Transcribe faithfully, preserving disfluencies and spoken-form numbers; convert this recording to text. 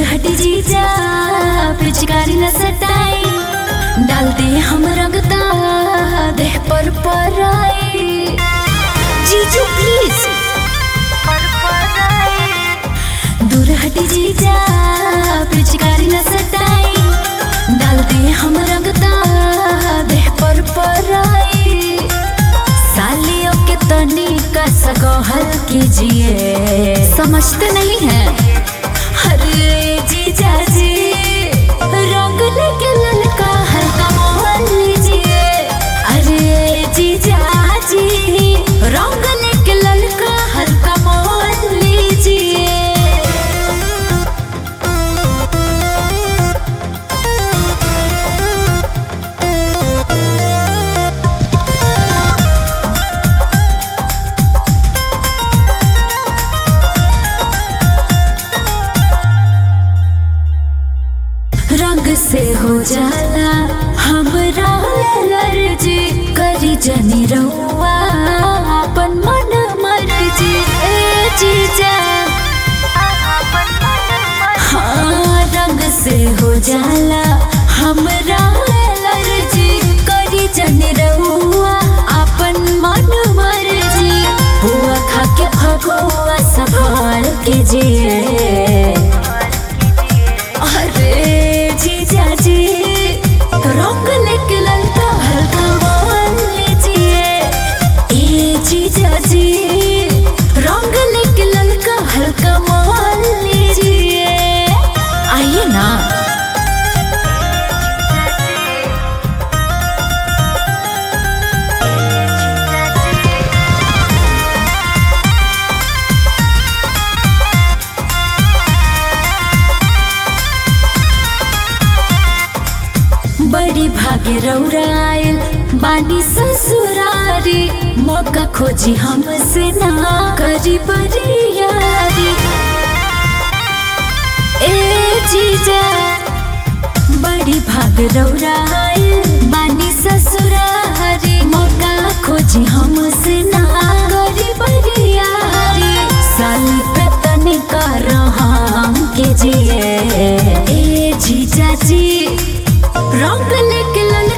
हटी जीजा पिचकारी न सटाई, डाल दे हम रंगता देह पर पराई। जीजू प्लीज दूर हटी जीजा पिचकारी न सटाई, डाल दे हम रंगता देह पर पराई। सालियों के तनी का सगोहल कीजिए, समझते नहीं है। अरे जीजा जी रंग लेके ललका हल्का मोहन लीजिए। अरे जीजा जी रंग लेके ललका हल्का मोहन लीजिए। रंग से हो जाला हमरा एलर्जी, करी जनी रहुआ अपन मन मर्जी। ए जीजा हाँ रंग से हो जाला हमरा एलर्जी, करी जनी रहुआ अपन मन मर्जी। हुआ खा के भगुआ संभाल के जिए। जीजा जी रंग लेके ललका हल्का मोहन लीजिए। ए जीजा जी रंग लेके ललका हल्का मोहन लीजिए। आइए ना। बड़ी भागे रौराइल बानी ससुरारी, मौका खोजी हमसे ना करी बरियारी। ए जीजा बड़ी भाग रौराइल बानी ससुरारी, मौका खोजी हमसे ना करी बरियारी। साली पे तनिका रहम के जिए। ए जीजा जी रंग लेके ललका